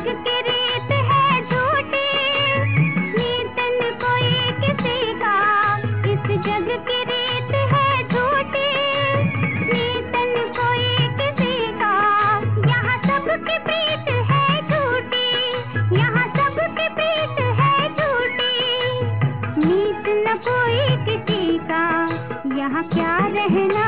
जग की रीत है झूठी, नीत न कोई किसी का। इस जग की रीत है झूठी, नीत न कोई किसी का। यहाँ सबकी प्रीत है झूठी, यहाँ सबकी प्रीत है झूठी, नीत न कोई किसी का। यहाँ क्या रहना